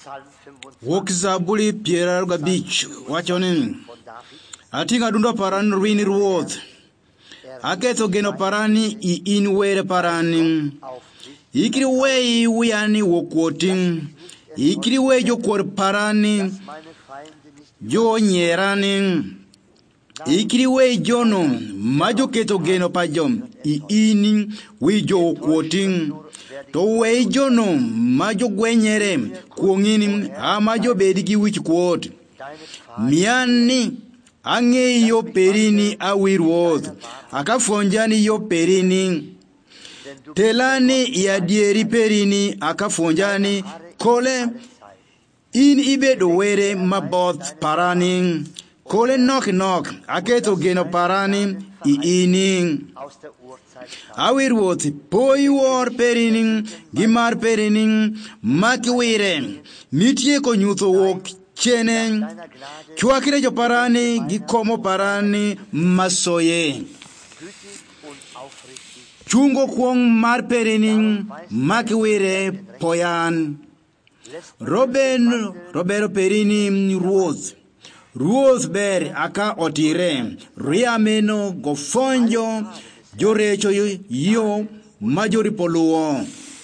Wok Zaburi Pierre Gabich, watch on him. I think I do not paran ruin ruoth. I get to geno parani in way parani. Ikri way we ani wokoting. Ikri way jo kor parani. Jo nyerani. Ikri way jono. Majo keto geno pajom. Ini we jo quoting. To way jono. Majo gwenyere. Kuongini. Majo bediki which quote. Miani. Ange yo perini awirwoth. Akafonjani yo perini. Telani ya dieri perini akafonjani. Kole in ibedo were maboth parani. Kole knock. Aketo geno parani iini. Awirwoth poi war perini. Gimar perini. Makiwire. Mitie konyutho wok chene. Chuakire jo parani, gikomo parani, masoye. Chungo kwong mar perini, makiwire poyan. Robero perini ruoth. Ruoth ber aka otire. Riameno gofonjo, jorecho yo, majori poluo.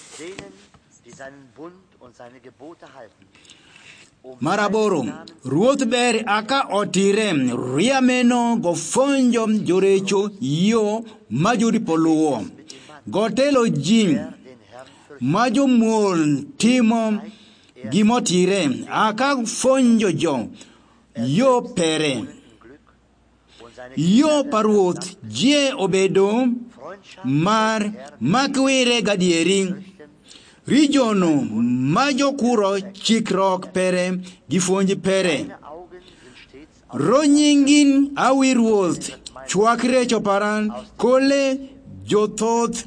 Maraboro, Ruoth ber aka otire, riameno gofonjo jorecho yo majuri poluo. Gotelo jim, majo muol timo gimotire, aka fonjo jo, yo pere. Yo paruoth, je obedo, mar makwire gadieri. Rijono majo kuro chikrok pere gifonji pere. Ronyingin awirwoth chuakre choparan kole jothoth.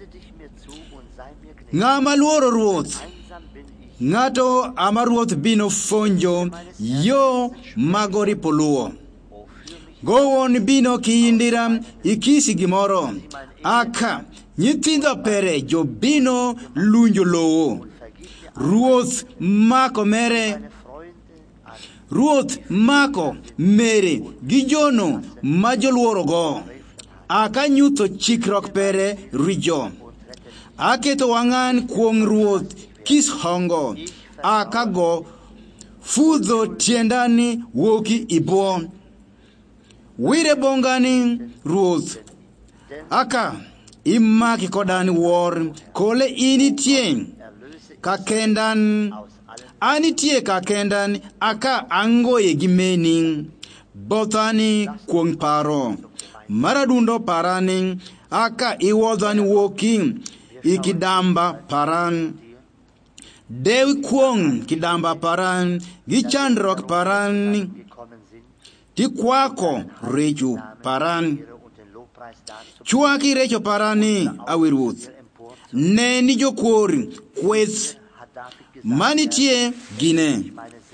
Ngama luoro ruoth. Ngato amaruoth bino fonjo yo magori poluo. Gowon bino kiindira ikisi gimoro. Aka nyithindo pere jo bino lunjo lowo. Ruoth mako mere. Ruoth mako mere gijono majoluoro go. Aka nyutho chikrok pere rijo. Aketo wangan kuong ruoth kis hongo. Aka go fudho tiendani woki ibo. Wire bongani ruoth. Aka imaki kodan war kole initie kakendan anitie kakendan aka angoye gimeni bothani kuong paro maradundo parani aka iwodhani woki ikidamba paran dewi kuong kidamba paran gichandrok paran tikwako rechu paran Chuaki recho parani awirwoth. Neni jokori kweth. Manitie gine.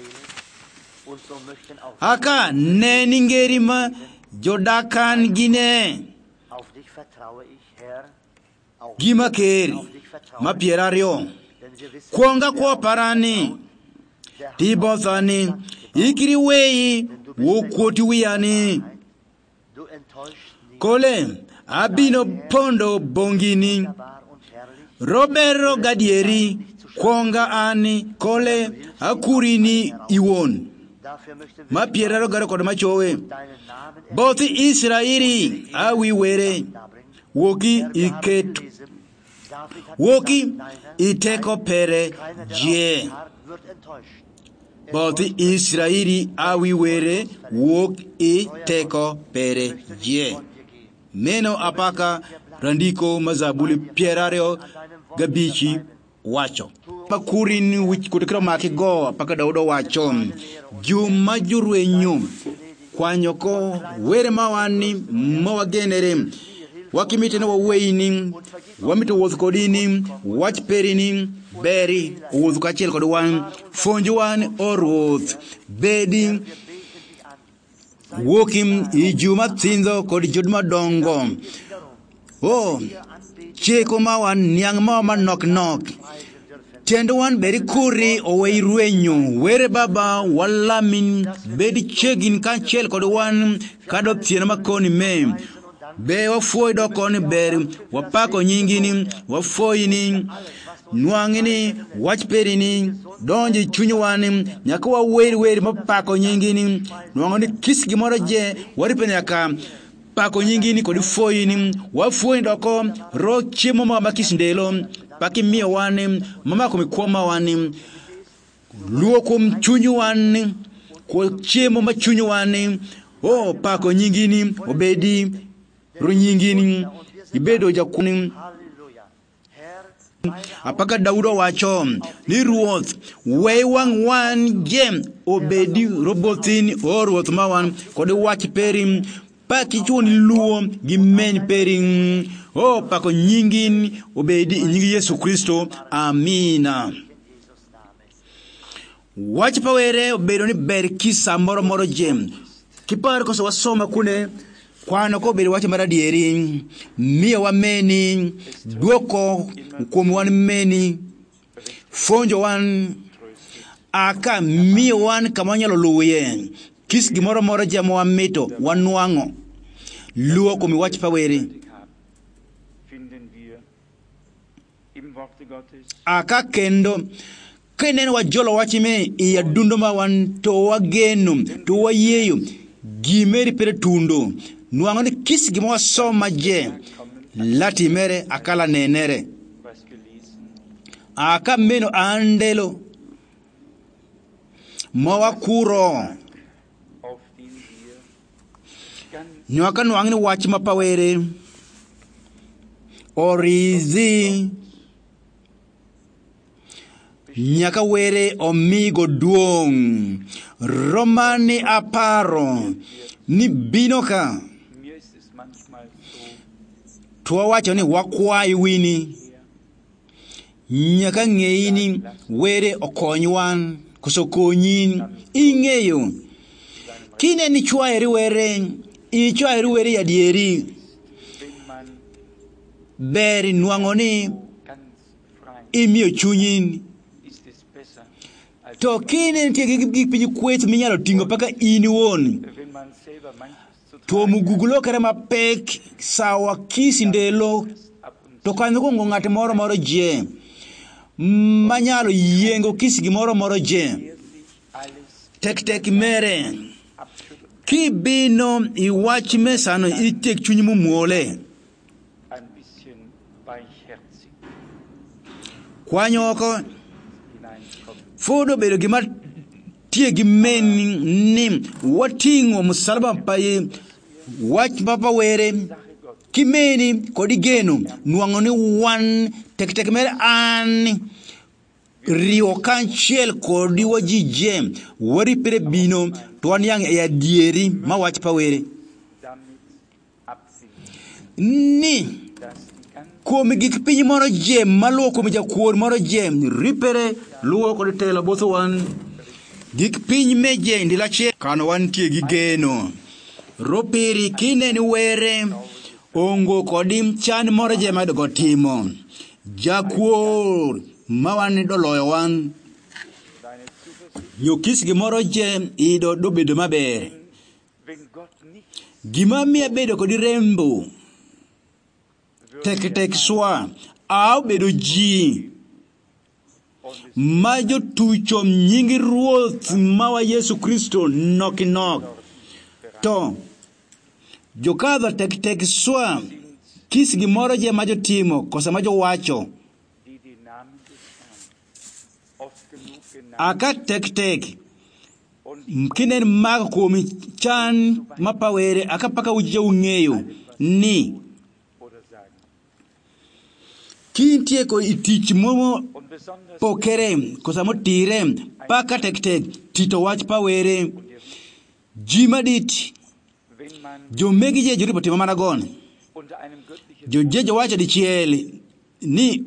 Aka neni ngerima jodakan gine. Gima keri. Mapierario. Kuonga kwa parani. Tibothani. Ikiri wei. Wokwoti wiyani. Kole, abino pondo bongini. Robero gadieri, kwonga ani, kole, akurini iwon. Ma pieraro garo kod machowe. Bothi Israeli, awiwere. Woki iketu. Woki iteko pere je. Bothi Israeli, awiwere. Woki iteko pere je. Meno apaka randiko mazabuli pierario gabichi wacho. Pakurin wich kutikira makigo apaka daudo wacho. Juma jurwenyu. Kwanyoko were mawani mawagenere. Wakimitene waweini. Wamito wothukodini. Wach perini. Beri. Wothukachiel kodwan. Fonjuwan orwoth. Bedi. Wokim ijuma thinzo kod judma dongo. Oh, cheko mawan niang ma nok. Tendo wan beri kuri owe ruenyo. Were baba walamin bedi chegin kanchel kod wan kado tiena makoni me. Be wafuoi dokoni beri wapako nyingini wafuoini nuangini wachperini donji chunyuwani nyaka waweri mapako nyingini nuangini kisgi moro je waripene yaka pako nyingini kodi fuoini wafuoini doko ro chiemo mama kisindelo paki miyo wani mama kumikuoma wani luo kum chunyuwani kwa chiemo machunyuwani pako nyingini obedi ro nyingini ibedo jakuni apaka Daudo wacho ni ruoth we wang wan jem obedi robotin ruoth mawan kodi wach perim paki chuni luo gimen perim pako nyingin obedi nyingi Yesu Kristo amina. Wach pawere obedo ni ber kisa moro jem kiparo koso wasoma kune kwano ko bedo wacho maradieri miyo wameni duoko kuom wan meni fonjo wan aka miyo wan kama nyalo luye kis gimoro jamo wamito wanuango luo kuom wach pawere aka kendo kenen wajolo wachime iya dundo ma wan to wageno to wayeyo gimeri pere tundo nuango ni kis gimo soma je lati mere akala nenere aka meno andelo mowa kuro nyaka nuango ni wach mapawere orizi nyaka were omigo duong romani aparo ni binoka tuwa wacho ni wakwai wini nyaka ng'eini were okonywan koso konyin ing'eyo kine ni chwaeri were yadieri beri nuango ni imiyo chunyin to kine nitie gik piny kweth minyalo tingo paka in won to mugugulo kare mapek sawa kisindelo to kanyo gongo ng'at moro je manyalo yiengo kis gimoro je tek mere kibino iwach mesano itek chunyi mumuole kwanyoko fodo bedo gima tie gimeni ni watingo musalaba paye wach papa were kimeni kodi geno nuango ni wan tek mere an rio kanchiel kodi wajije wari pere bino to an yang e adieri ma wach pa were ni komi gik piny moro jem maluo komi jakuor moro jem ripere luo kodi telo botho wan gik piny meje ndilache kano wantie gi geno ropiri kine ni were ongo kodi chan moro je madogo timo jakuor mawani doloyo wan nyokis gimoro je ido dobedo maber gima miya bedo kodi rembo tek swa au bedo ji majo tucho nyingi ruoth mawa Yesu Kristo nok to jokadha tek swa kis gimoro je majo timo kosa majo wacho aka tek kinen mag komi chan mapawere aka paka uje ung'eyo ni kintie ko itich momo pokere kosa motire paka tek tito wach pawere jimadit jo megi je joripo timo mana gon jo jejo wacho dichiel ni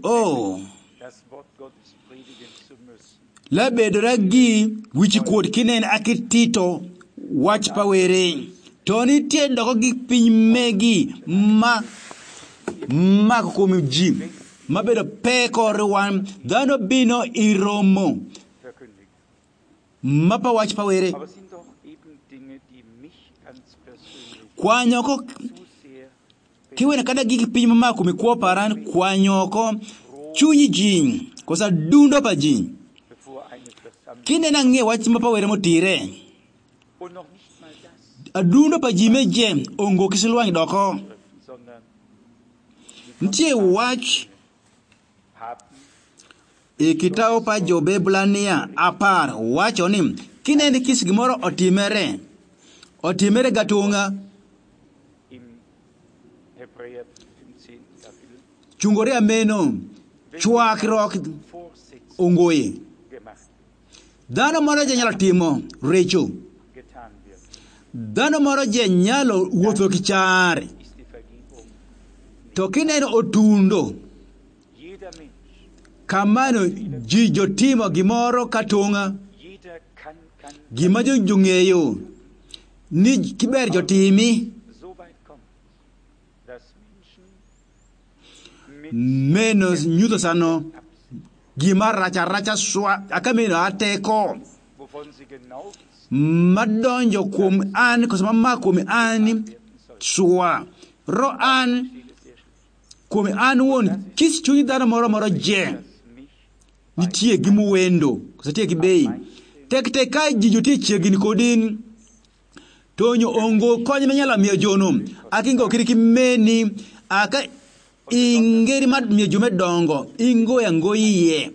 la bedora gi wichi kuot kinen akitito wach pawere to nitie doko gi piny megi ma komi ji mabedo pekor wan dhano bino iromo verkündigen. mapa wach pawere Aber es sind doch eben Dinge, die mich ganz persönlich kwanyoko zu sehr kiwene kada giki piny mamako mikwo paran kwanyoko chunyi ji kosa dundo pa ji bevor eine Versammlung kinde na ng'e wach mapa were motire und noch nicht mal das, adundo pa ji meje ongo kisilwang doko sondern ntie wach haben e kitao pa Jobebrania 10 wacho ni kinende kis gimoro otimere gatunga im Hebräer 15. Kapitel chungore ameno chwakruok Vorsitz ongoye gemacht, dhano moro je nyalo timo recho getan wird, dhano moro je nyalo wuotho kichare ist die Vergebung. to kineno otundo Jeder Mensch, kamano ji jotimo gimoro katunga jeder kann gima jong'eyo ni kiber jotimi so weit kommen, dass Menschen mit menos nyuto sano gima racha swa akameno ateko wovon sie genau wissen, madonjo kuom an koso mamako kuom an swa ro an steht es sehr schlecht, kuom an won kis chuny dhano moro je dass mich nitie gi muwendo koso tie gi bei tek ka ji jotie chiegni kodin tonyo ongo konyo menyalo miyo jono akingo kiriki meni aka ingeri mad miyo jome dongo ingoye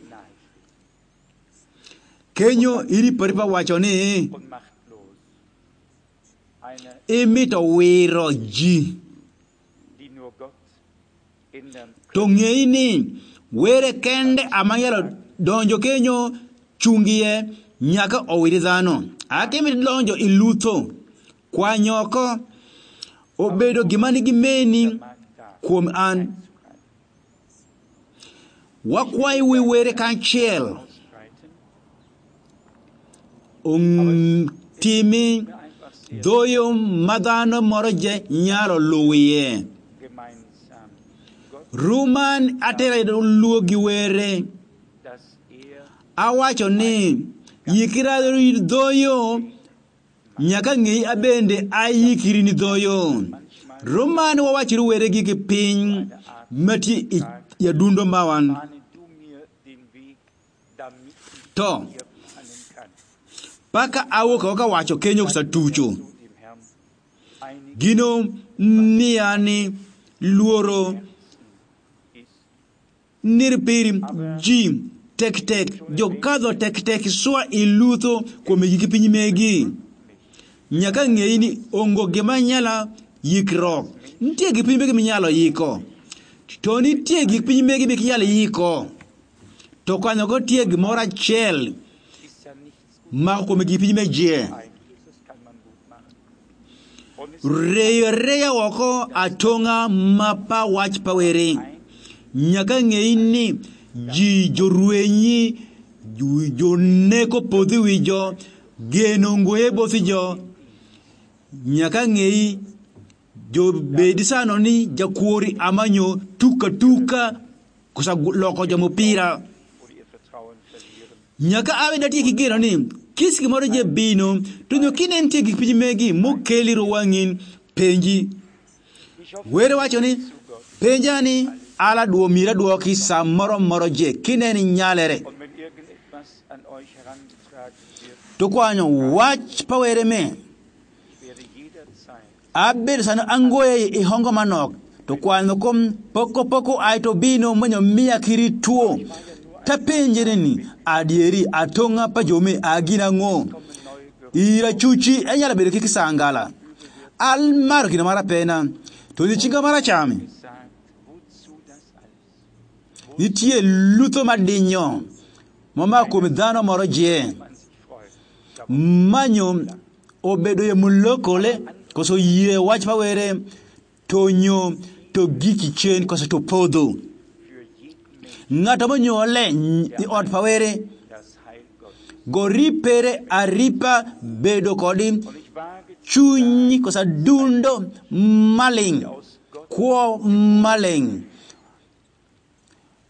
kenyo iri paripa wacho ni und machtlos. Eine, imito wiro ji die nur Gott ändern to ng'eyi ni were kende amanyalo donjo kenyo chungie nyaka owiri dhano akimito donjo ilutho kwanyoko obedo gima nigi meni mag da kuom an wakwayi wi were kanchiel ausbreiten, timi mir einfach sehr dhoyo madhano moro je nyalo luwie gemeinsam. Gott, ruman atera luo gi were dass awacho ni yikira dhoyo nyaka ng'ei abende ayikiri ni dhoyo roman wawachiri were gi piny mati yadundo mawan bahne du mir den Weg, damit ich to dir bahnen kann. paka awoka waka wacho kenyo kusatucho Zu dem Herrn einig gino niani luoro ist, nirpiri ji tek jokadho tek swa ilutho kuom giki piny megi nyaka ng'ei ni ongo gima nyala yikruok nitie gik piny megi minyalo yiko to nitie gik piny megi mikinyalo yiko to kanyogo tie gimoro achiel ist ja nichts mako kuom gik piny meje Eigentliches, das kann man gut machen. Und es reyo oko atonga mapa wach pawere nyaka ng'ei ni ji jorwenyi joneko podhi wijo geno ngoye bothi jo nyaka ng'ei jobedi sano ni jakuori amanyo tuka kosa loko jomopira oder ihr Vertrauen verlieren. nyaka awe datie kigeno ni kis gimoro je bino to nyo kine nitie gik piny megi mokeli rowang'in penji Ich hoffe, were wacho ni zu Gott. penjani ala mira duoki sa moro je kineni nyalere Und wenn irgendetwas an euch herangetragen wird, to kwanyo wach pawere me ich werde jederzeit abed sano angoye ihongo manok to kwanyo kom poko ai to bino manyo miya kiri tuo tapenjere ni adieri atonga pa jome agina ngo kommen neue ira chuchi enyala bedo kikisangala al maro kina mara pena to ni chinga mara chami gesagt, wozu das alles? nitie lutho madinyo mamako midhano moro je Man sich freut. Da manyo obedo ye mulokole koso yie wach pawere tonyo to giki chen koso to podho für jeden Menschen ng'ato monyole i od pawere das Heil Gottes. goripere aripa bedo kodi Und ich wage zu chuny kosa dundo maling aus Gott kwo maling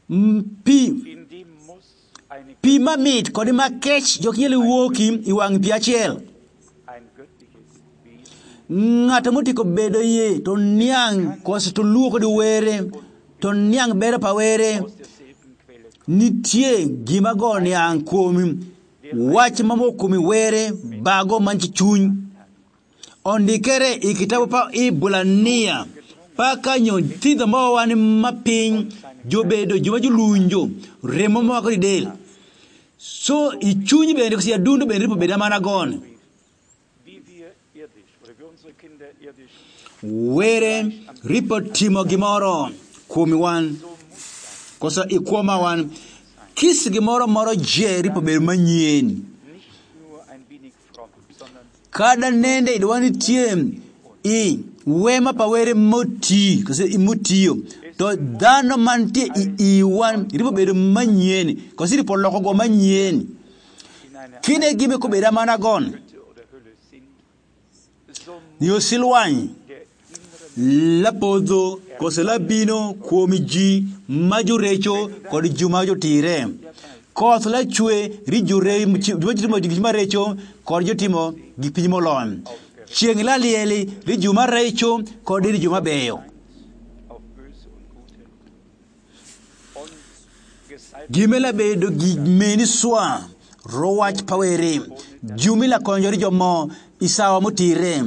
pi In dem muss eine pi mamit kod makech jokinyal wuoki iwang' pi achiel. ein göttliches Wesen Ng'ato motiko bedo yie to niang' koso to luoko di were to niang' bero pa were aus derselben Quelle kommt. nitie gima go niang' kuomi wach mamo kuomi were bago manchi chuny. Ondikere i kitabu pa Ibrania paka nyithindo ma wan mapiny jobedo joma julunjo remo moko di del. So i chuny bende kosi adundo bende ripo beda mana gon. Wie wir irdisch oder wie unsere Kinder irdisch, Were ripo timo gimoro kuomi wan kosa ikuoma wan kis gimoro moro je ripo bedo manyien. nicht nur ein wenig fromm, sondern Kada nende idwani tie i wema pa were moti kosa imutiyo to dhano mantie i wan ripo bedo manyien kosa ripo loko go manyien in einer kine gime ko beda mana gon Hütte oder Hülle sind, so muss niyo silwany der innere la podho kosa la bino kuomi ji majurecho kod jumajo tire koth la chwe ri jure jotimo gik marecho kod jotimo gik piny molony chieng' la lieli ri juma recho kod ri juma beyo auf Böse und Gute und gesalbt gimela bedo gimeni swa rowach pawere jumila konjori jomo isawa motire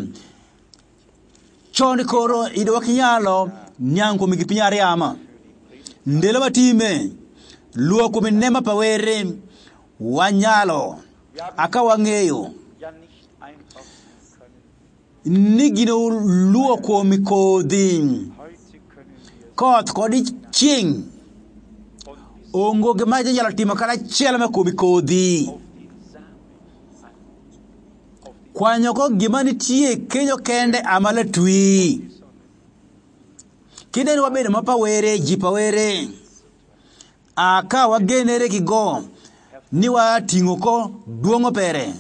chon koro idwak nyalo nyango migi pinyari ama ndelo matime luoko minema pawere wanyalo aka wang'eyo ja nicht einfach können. ni gino luoko mikodhi Heute können wir koth kod chieng' und bis ongo gima nyalo timo kata chiel ma kuomi kodhi auf den Samen an, auf den kwanyo ko gima nitie kenyo kende amala twi kinde ni wabedo mapawere ji pawere aka wagenere kigo ni wating'o ko duong'o pere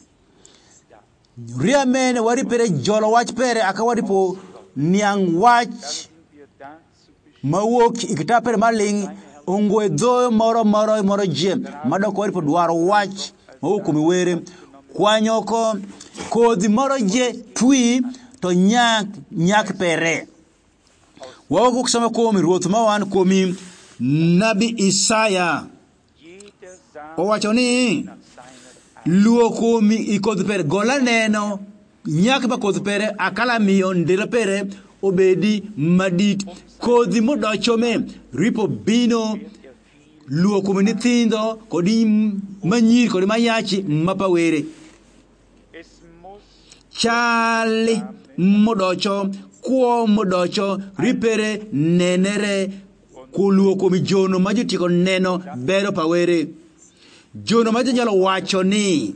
riamene waripere jolo wach pere aka waripo niang' wach wir dazu bestimmt, mawuok ikita pere maling' ongwe dhoyo moro je madoko waripo dwaro wach mawuok kuom were kwanyoko kodhi moro je twi to nyak pere wawuok kusoma kuom ruoth ma wan kuom nabi Isaya jeder Samen owacho ni nach seiner Art. luo kuomi ikodh pere gola neno nyak ba kodh pere akala miyo ndilo pere obedi madit kodhi modochome ripo bino luo kuomi nyithindo kod manyiri kod mayachi mapawere Es muss chali modocho kuo modocho ripere nenere kuluo kuomi jono ma jotieko neno bero pawere jono ma jonyalo wacho ni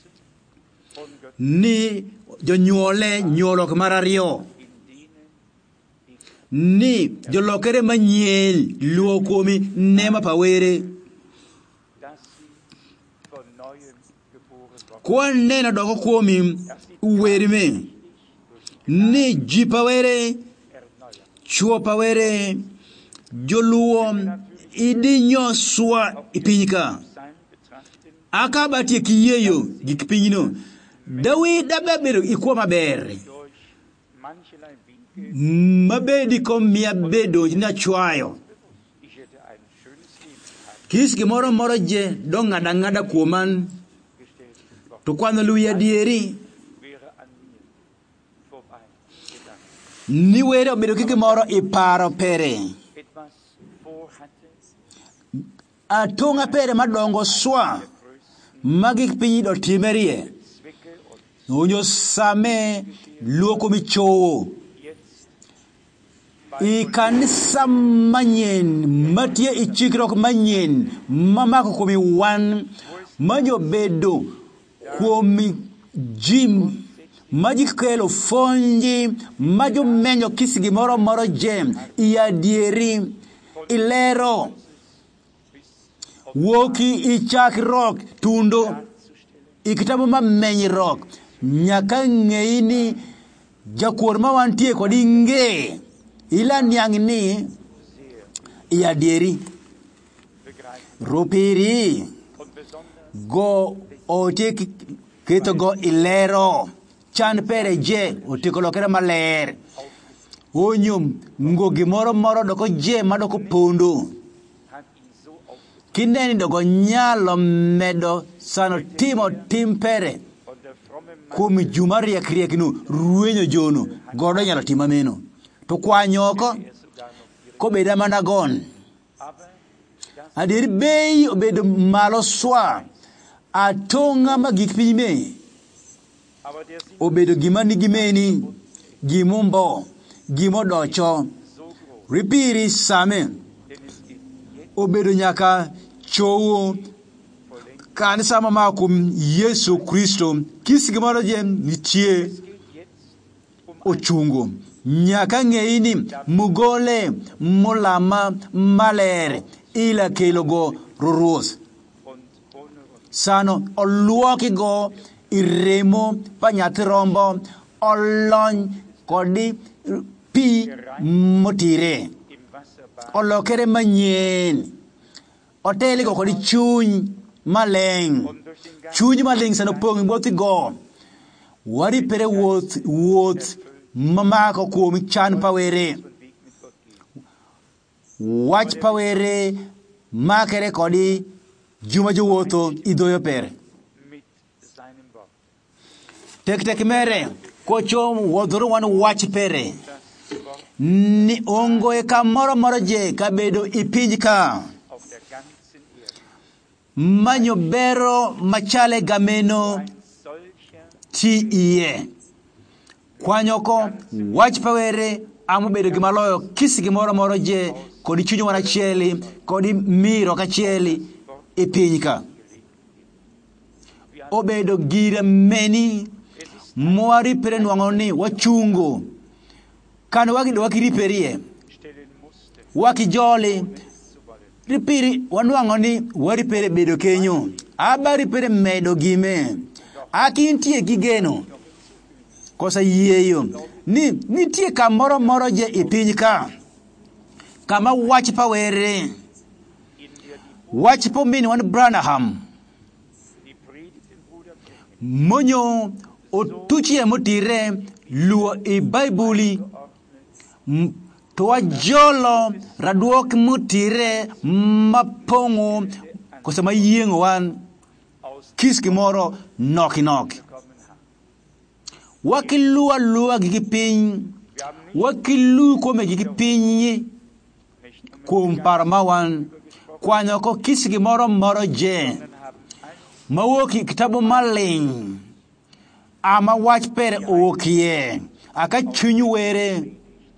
von Gott ni jonyuole nyuolok mar ariyo in denen ni jolokere manyien luo kuomi nema pawere dass sie von Neuem geboren worden kwaneno doko kuomi werime ni ji pawere erneuert. chuo pawere joluo idinyo swa ipinyka Sein betrachten aka batie kiyeyo gik pinyno Dawida bebedo ikuo maber durch mancherlei Winkel. mabedi komia bedo nyachwayo Ich hätte ein schönes Leben gehabt, kis gimoro moro je do ng'ada kuoman gestellt. Doch to kwano luya dieri wäre an mir vorbei gegangen. ni were obedo gi gimoro iparo pere Etwas vorhatte, atonga pere madongo swa größten magi piny do timerie Zwecke und onyo same luoko michowo jetzt i kanisa manyien matie i chikruok manyien mamako kuomi wan majobedo kuomi jim majikelo fonji majomenyo kis gimoro moro je iadieri ilero woki ichak rock tundo ikitabu mameny rock nyaka ng'eini jakuor ma wantie kod inge ila niang' ni iadieri rupiri und besonders go otik kito go ilero chan pere je otiko lokere maler onyum ngo gimoro moro doko je madoko pondo hat ihn so aufgezogen. kineni dogo nyalo medo sano timo timpere Und der fromme Mann kuom juma riek no ruenyo jono godo nyalo timo meno to kwanyoko er sogar noch ihre. kobeda mana gon Aber das adir bei obedo malo swa atonga magik pime aber der Sieg obedo gima nigi meni gimombo gimodocho so groß, ripiri same denn es geht jetzt obedo nyaka chowo vollends. kanisa mama kum Yesu Kristo kisigimoro je nitie Es geht jetzt um ochungo nyaka ng'eini mugole mulama maler ila kelogo ruruos und ohne Rücken. sano oluoki go iremo panyathi rombo olony kodi pi motire Im Wasserbad olokere manyien oteli go kodi chuny maleng und durch den ganzen chuny maleng sano pong bothi go wari pere wuoth mamako kuom chan pawere Weg mit Gott geht. wach pawere makere kodi juma jowuotho idhoyo pere Mit seinem Wort. tek mere kochom wuodhoro wan wach pere Das Wort ni ongoe kamoro moro je kabedo ipinj ka auf der ganzen Erde. manyo bero machale gameno Ein solcher ti iye kwanyoko wach pawere amobedo gimaloyo kisi gimoro moro je kodi chunyo wan achieli kodi miro kachieli ipiny ka obedo gira meni mwaripere nwang'o ni wachungo kane wakiriperie stellen musste, wakijoli zu wollen. ripiri wanwang'o ni waripere bedo kenyo abaripere medo gime akintie gigeno kosa yieyo ni nitie kamoro moro je ipiny ka kama wach pawere In der wach po min wan Branham die Predigt im Bruder Branham monyo otuchie motire luo i baibuli geordnet, to wajolo raduok motire mapong'o kosa mayieng'o wan aus kis gimoro noki kommen haben. wakiluwa gi piny Wir haben nicht, wakilu kuome gi piny nicht nur kuom paro ma wan kwanyo ko kis gimoro moro je sondern haben alles mawuok e kitabu maling ama wach pere owuokie aka chuny were gehabt.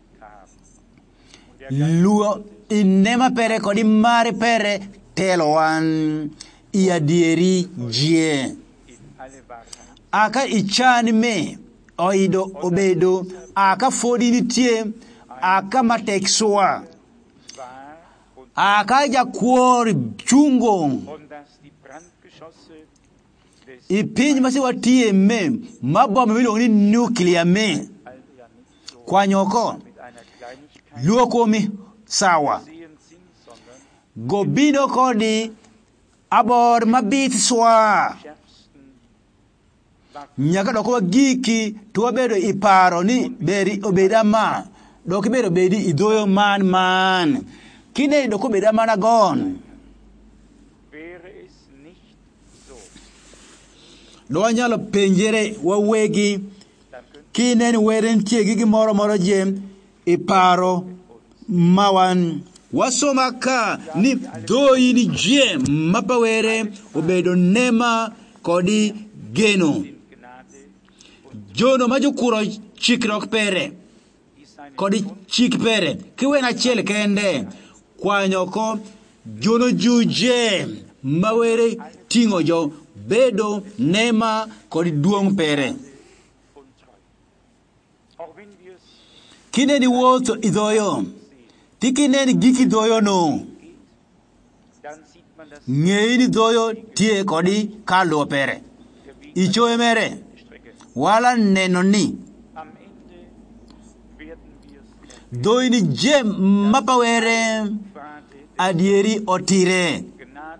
Und der luo inema pere kod imare pere telo wan i adieri jie in alle Wahrheit aka ichan me oido obedo aka fodi nitie aka matek swa wahr und, aka jakuor chungo und dass die Brandgeschosse des i piny masiwatie me mabome miluongo ni nuclear me also ja nicht so kwanyoko mit einer Kleinigkeit luo kuomi sawa sehen sind, sondern gobido kodi abor mabith swa schärfsten Waffen nyaka doko wagiki to wabedo iparo ni beri obeda ma dok bedo bedi idhoyo man kine doko beda mana gon wäre es nicht so, do wanyalo penjere wawegi dann könnte kine ni were ntie gi gimoro moro je iparo mawan wasoma ka ni dhoyi ni je mapawere obedo nema kodi geno in Gnade jono majokuro chikrok pere die seine kodi chik pere kiwen achiel kende kwanyoko jono juje mawere ting'o jo bedo nema kodi duong' pere und treu. Auch wenn wir es kineni wuotho idhoyo tikineni giki dhoyo no dann sieht man das ng'eyi ni dhoyo tie kodi kaluwo pere der Weg ichoe mere der Strecke. wala neno ni Am Ende werden wir es dhoyi ni je mapawere Gnade adieri otire Gnade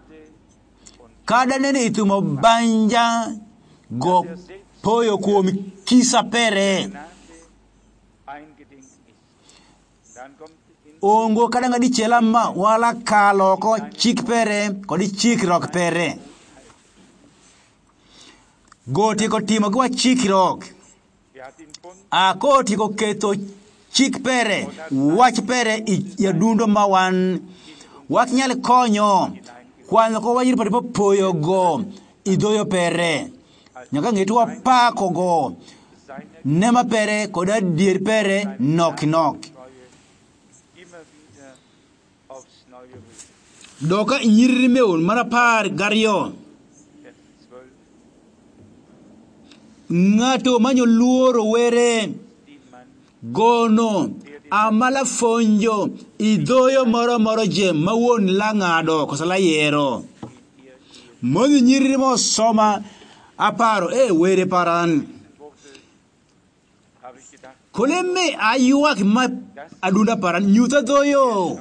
kada nene itumo banja go poyo kuom kisa pere ongo kada ngadi chela ma wala kalo ko chik pere kodi chik rok pere goti ko timo kwa chik rok akoti ko keto chik pere wach pere yadundo mawan wak nyale konyo kwano ko wajir pati poyo go idoyo pere nyaka ngetu wa pako go nema pere koda dier pere nok doka inyiriri meun marapar garyo ngato manyo luoro were gono amala fonjo idoyo moro je mawon langado kosala yero moni nyiriri mo soma aparo were paran koleme ayuak ma adunda paran nyuta doyo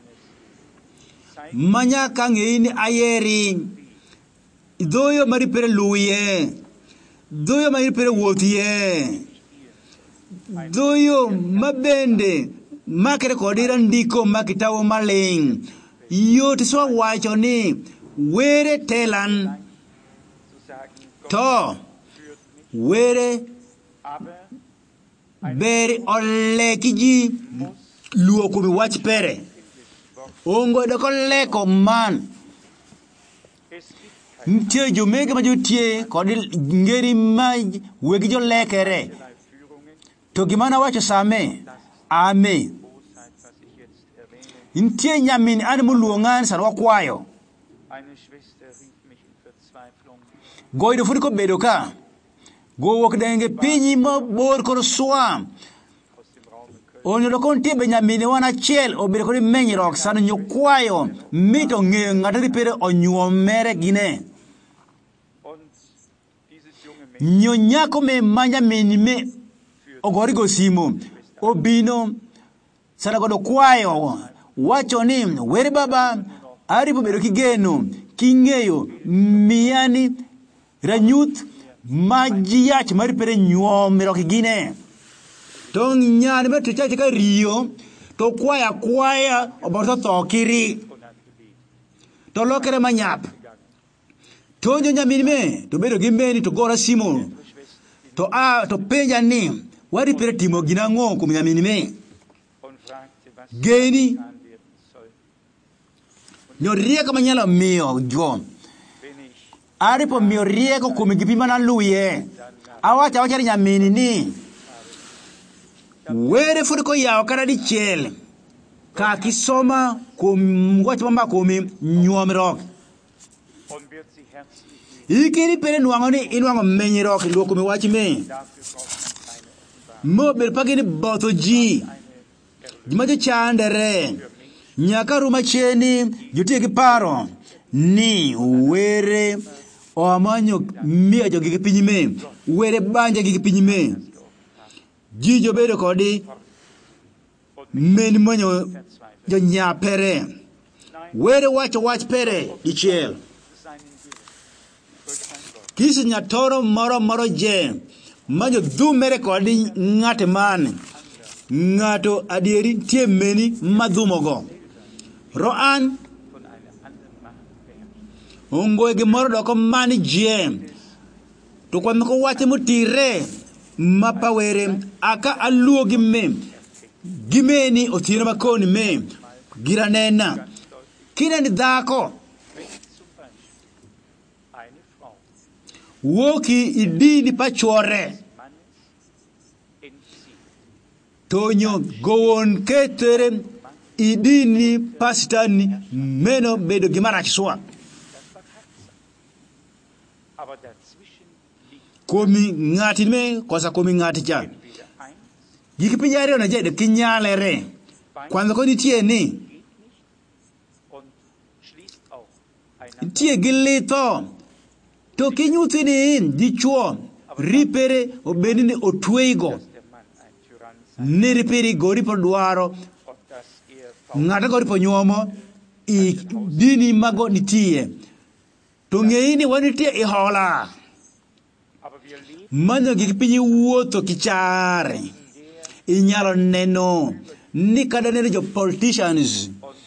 manya kangeni ayeri doyo mari pere luye doyo mari pere wotiye doyo mabende makere kodira ndiko makitawo maling yoti so wacho ni were telan to were beri olekiji luo kumi wach pere ongo de koleko man ntie jo mege ma jo tie kodi ngeri maj wegi jo lekere to gimana wacho same ame ntie nyamin an muluongan sarwa kwayo goido furi ko bedo ka go wok denge pinyi mabor kor swam onyo kon tie Benjamin wana chiel obedo kodi menyrok san nyukwayo mito ng'eyo ng'atari pere onyuomere gine nyonyako me Benjamin me ogori go simo obino sana godo kwayo wacho ni were baba aripo bedo kigeno king'eyo miyani ranyuth majiyach mari pere nyuomero kigine to nyani meto chache ka riyo to kwaya oborto thokiri to lokere manyap to nyamin me to bedo gi meni to gora simo to penja ni wari pere timo ginango kum nyamin me geni nyo rieko manyalo miyo jo aripo miyo rieko kum gipima na luye awacha nyamin ni were furi ko yaw kara di chel ka kisoma kum wach mamba kumi nyuomrok ikiri pere nuango ni inuango menyirok luo kumi wach me mo bel pagini boto ji jimajo chandere nyaka ruma cheni jutie gi paro ni were oamanyo miya jo gigi pinyi me were banja gigi pinyi me jijo bedo kodi men manyo jo nya pere were wach pere dichiel kisi nyatoro moro je manyo dhumere kodi ng'ate man ng'ato adieri tie meni madhumogo roan ongo gimoro doko mani je to kwano ko wache mutire mapawere aka aluo gimeni otino makoni me giranena kina ni dhako woki idini pachore tonyo gowon ketere idini pastani meno bedo gimara chiswa komi ngati me kosa komi ngati cha gikipijari ona jede kinyalere kwando ko nitie ni nitie gilito to kinyuthi ni dichuo ripere obedini otweigo ne ripere gori po dwaro ngata gori po nyuomo dini mago nitie To ng'eini wanitie I hola. Aber wir leben Manyo gik piny wuotho kichare. Inyalo neno ni kada neno jo politicians.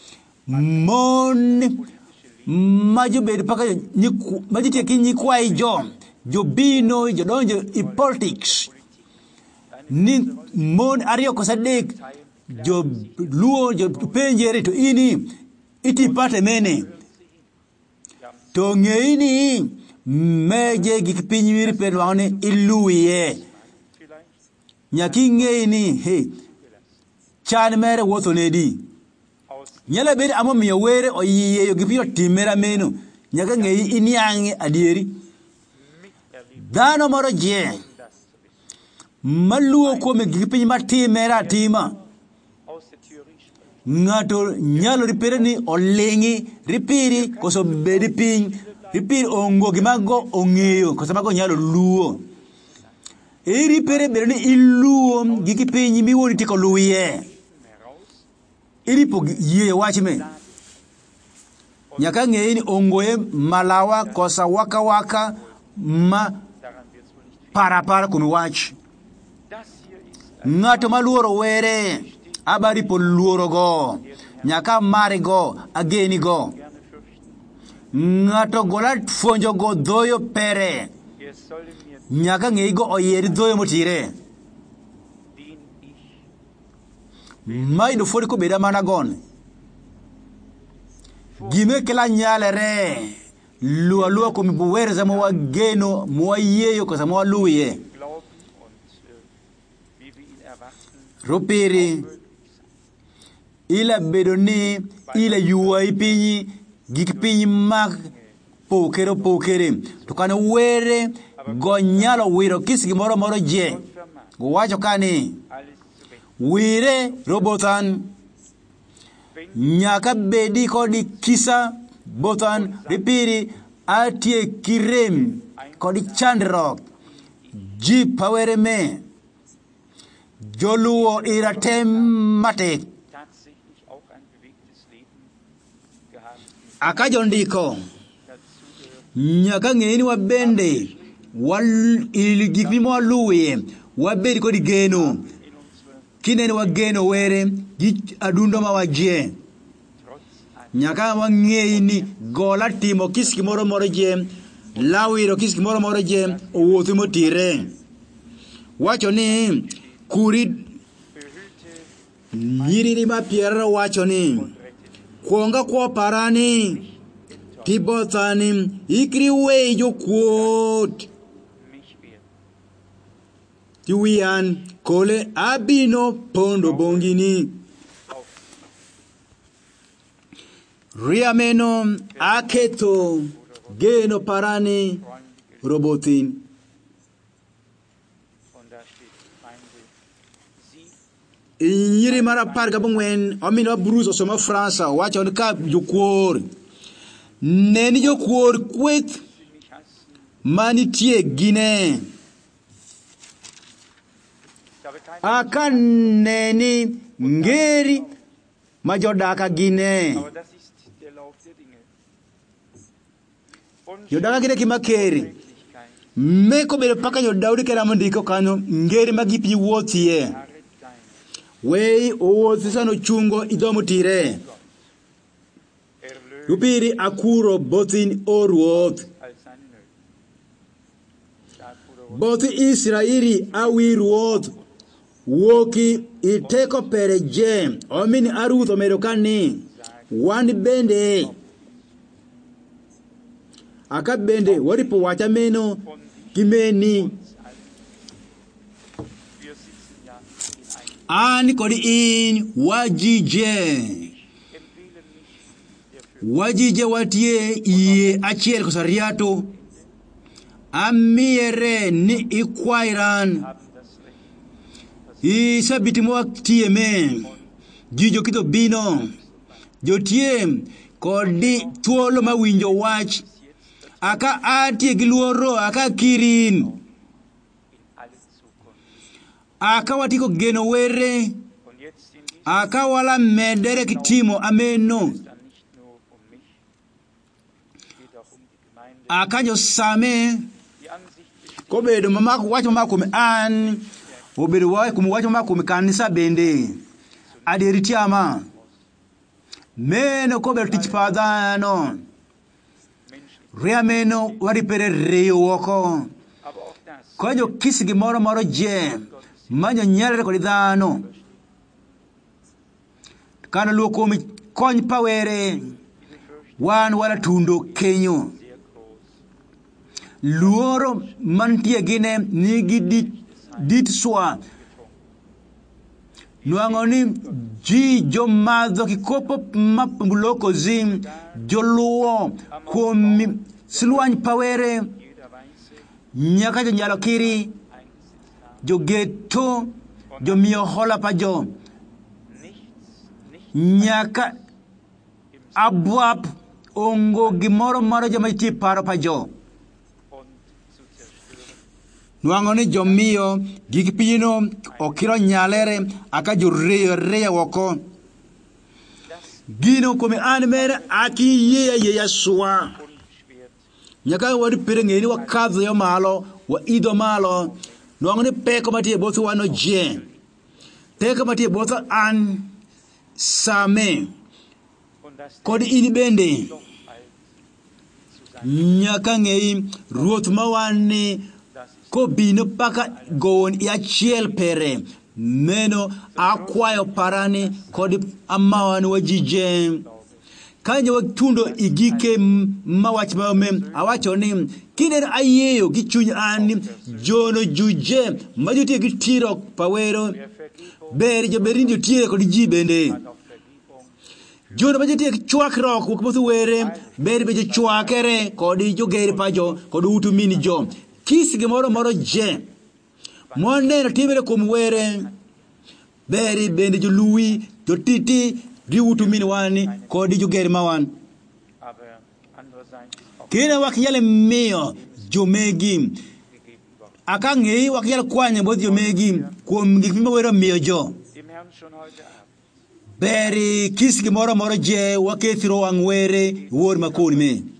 Mon majo bed paka majo tie ki nyikwai jo bino jo donjo I politics. Ni mon ariyo kosa dek jo luo jo penjere to ini iti pate mene. To ng'eini meje gik piny wiri pedwang'ne iluye. Nyaki ng'eini hey chan mere wuotho nedi. Nyala bed amo miyo were oyiyeyo gipiro timera meno. Nyaka ng'eyi iniang'e adieri. Dhano moro je maluo kuome gik piny matimera atima. Ng'ato nyalo ripere ni oling'i ripiri koso bedi piny. Ripiri ongo gimago ong'eyo koso mago nyalo luo. Ripere bedo ni iluo gik piny miwuoni tiko luye. Iripo yie wachme. Nyaka ng'eyi ni ongoye malawa kosa waka waka ma para kuom wach. Ng'ato maluoro were abaripo luoro go. Nyaka mari go ageni go. Ng'ato gola fuonjo go dhoyo pere. Nyaka ng'eyi go oyieri dhoyo motire. Maido fori ko beda mana gon. Gime kela nyalere. Lua ko mibuwere za mwa geno mwa yeyo ko za mwa luye. Rupiri ila bedoni ila yuwa ipinyi gikipinyi mak pokere. Tukane were gonyalo wiro kisi moro je. Guwacho kani wire robotan nyaka bedi kodi kisa botan ripiri atie kirem kodi chandrok ji pawere me joluo iratem matek akajo ndiko nyaka ng'eni wabende gikmi waluye wabedi kodi geno kinene wageno were gi adundo ma wajie. Nyaka wang'eyi ni gola timo kiski moro je lawiro kiski moro je owuotho motire. Wacho ni kuri nyiriri ma piero wacho ni kuonga kwa parani tibothani ikri wejo kuot tiwian kole abino pondo bongini. Riameno aketo geno parani robotin. Inyiri mara parga bongwen omino Bruce osoma Fransa wacho ni ka jokuor neni jokuor kweth manitie gine aka neni ngeri majodaka gine yodaka gine kimakeri meko bere paka yodaudi kera mondiko kanyo ngeri magipi wuothie wei owuothi sano chungo idhomo tire rupiri akuro bothin oruoth bothi Israeli awi ruoth woki iteko pere je omini aruth omedo kani wan bende aka bende waripo wacha meno kimeni an kodi in wajije watie iye achiel kosariato amiere ni ikwairan isabiti mwatie men jijo kito bino jotie kodi thuolo mawinjo wach aka atie giluoro aka kirin aka watiko geno were aka wala medere kitimo ameno akanyo same Die Ansicht kobedo mamako wacho mamako me an obedo wacho mamako me kanisa bende adieri tiama meno kobedo tich padano riameno waripere riyo woko aber auch das konyo kisigi moro je manyo nyalre kod dhano kana luoko mi kony pawere wan wala tundo kenyo sehr groß. luoro mantie gine nigi dit swa nuangoni ji jomadho kikopo mapuloko zim joluo komi silwany pawere Jeder Weise nyaka nyalo kiri eingesetzt haben. jogeto jomio hola pajo Nichts nyaka abwap ongo gimoro moro jamaiti paro pajo und zu zerstören. nuangoni jomio gikipino okiro nyalere aka juriyo woko gino kome an mere aki ye swa Unbeschwert nyaka wadi perengeni wakadho yo malo wa ido malo nuangoni peko matie botho wano je peko matie botho an same und dass kodi ini bende doch alt zu sein. nyaka ngei ruoth mawani Das ist ko bino paka gon ya chiel pere meno akwayo parani kodi amawani wajije kanyo tundo igike mawach mame awacho ni kinen ayeyo gichuny an jono juje majutie gitiro pawero der Vergebung ber joberinjo tie kod ji bende hat auch Vergebung. jono majutie chwakruok kuokmotho were ber beje chwakere kod joger pajo kod utu mini jo kis gimoro je moneno timere kuom were beri bende joluwi jotiti riutu mini wani kod joger mawan Aber andererseits auch kine wakyale miyo jomegi gegeben worden. aka ng'ei wakyale kwanye both jomegi kuom gik mawero miyo jo Dem Herrn schon heute Abend. beri kis gimoro je wakethiro wang' were wuor makoni me Weiter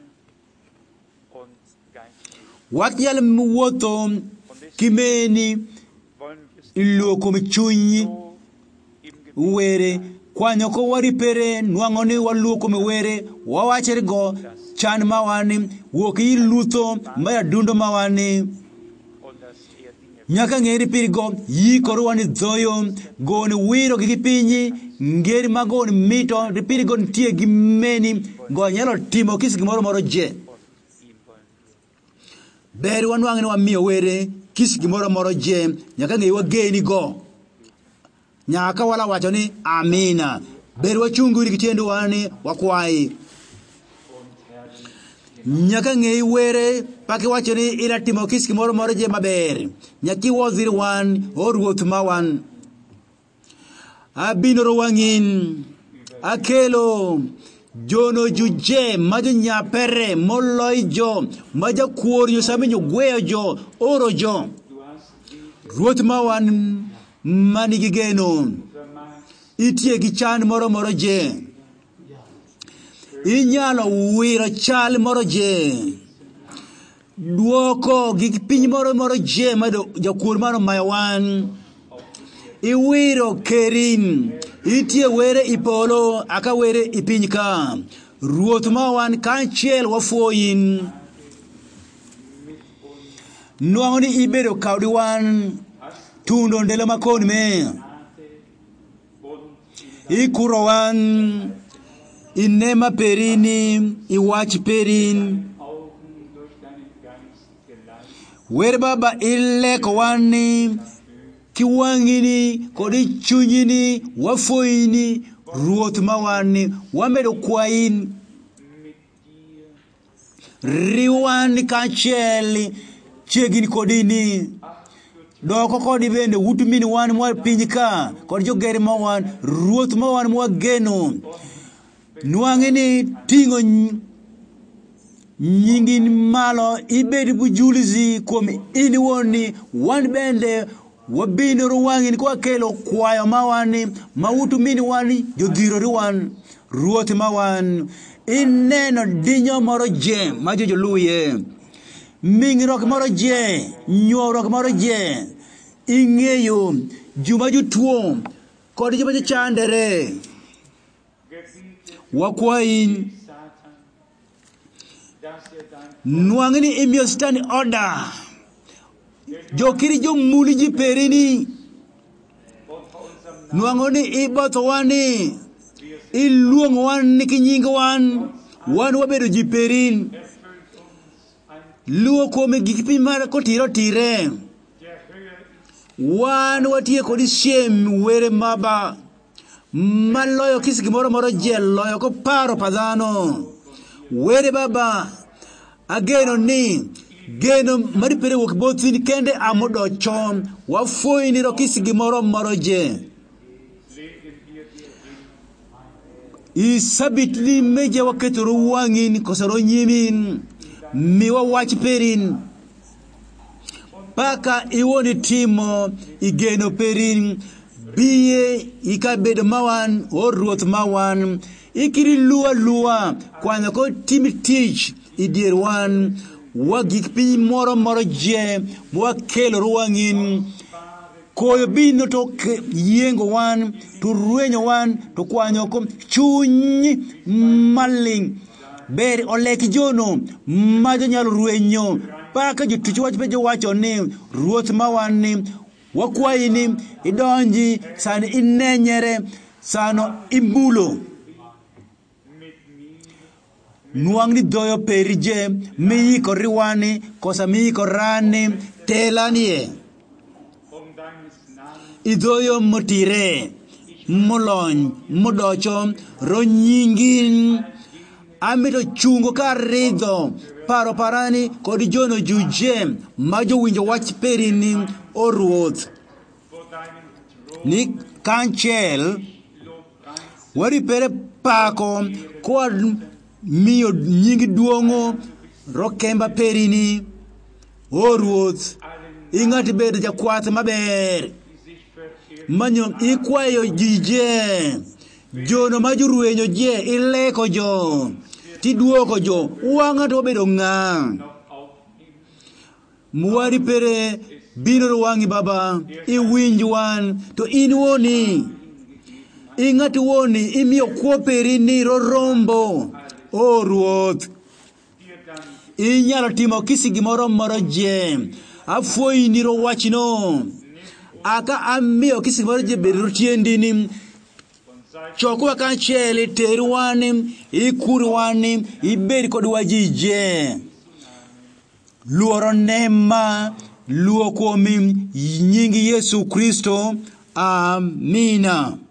und geistlich. wakyale wuotho kimeni Wollen wir es iluo kuom chunyi so im Gebet were kwanyo ko waripere nuang'o ni waluo kuom were wawachere go chan mawani wuok ilutho mayadundo mawani und dass er Dinge nyaka ng'eri pirigo yikoro wani dhoyo goni wiro gi pinyi ngeri magoni mito ripirigo nitie gi meni go nyalo timo kis gimoro je von ihm wollen wir. ber wanwang' ni wamiyo were kis gimoro je nyaka ng'ei wageni go nyaka wala wacho ni amina ber wachunguri gi tiende wani wakwayi nyaka ng'ei were paki wacho ni inatimo kis gimoro je maber nyaki wodhir wan o ruoth mawan abinoro wang'in akelo jono juje majo nyapere moloi jo maja kuorio samenyo gweyo jo oro jo ruoth mawan manigi geno itie gi chan moro je inyalo wiro chal moro je duoko gik piny moro je mado jakuor mano mayawan iwiro kerin itie were ipolo aka were ipiny ka ruoth mawan kanchiel wafuoyin nuang'o ni ibedo kawdi wan tundo ndelo makoni me ikuro wan inema perini iwach perin were baba ileko wani kiwang'ini kod chunyini wafoyini ruoth mawani wamedo kwayin riwani kanchiel chiegni kodini doko kodi bende utu mini wan mwa piny ka kod joger mawan ruoth mawan mwageno nwang'ini ting'o nyingin malo ibed bujulzi kuom in woni wan bende wabinoro wang'ini kwa kelo kwayo mawani mautu mini wani jodhirori wan ruoth mawan ineno dinyo moro je ma jojo luye, ming'ruok moro je, nyuolruok moro je, ing'eyo juma jotuo kod joma chandere. Wakwayi nwang'ni imiyo stand order jokiri jomuli ji perini nwang'oni ibotho wani iluongo wan ni kinying wan wabedo ji perin luo kome gik piny mar kotiro tire wan watie kod siem were maba maloyo kisi gimoro moro je loyo ko paro padhano were baba ageno ni geno mari pere wok bothini kende amodo chom wafoyi ni rokisi gimoro moro je isabitli meje waketoro wang'in kosaro nyimin miwa wach perin paka iwoni timo igeno perin biye ikabedo mawan o ruoth mawan ikiri luwa kwanyo ko timi tich idier wan wagik piny moro je mwakelo ruwang'in koyo bino to yiengo wan to ruenyo wan to kwanyo ko chuny maling ber olek jono majo nyalo ruenyo paka jotuch wach pe jowacho ni ruoth mawan ni wakwayi ni idonji sani inenyere sano imbulo nwang'ni doyo peri je miyiko riwani kosa miyiko rani telanie idoyo motire molony modocho ronyingin amito chungo kar ridho paro parani kod jono juje majo winjo wach perini o ruoth ni kanchel waripere pako kod miyo nyingi duong'o rokemba perini o ruoth ing'ati bedo jakwath maber manyo ikwayo jije jono majuruenyo je ileko jo tiduoko jo wang'ato wabedo ng'a mwari pere bino ruwang'i baba iwinj wan to in woni ing'ati woni imiyo kwoperi ni rorombo o ruoth inyalo timo kisi gimoro moro je afuoyi ni rowachno aka amiyo kisi gimoro je bedo tiendini chokwa kanchele terwani ikurwani ibedi kod wajije luoro nema luo kuomi nyingi Yesu Kristo amina.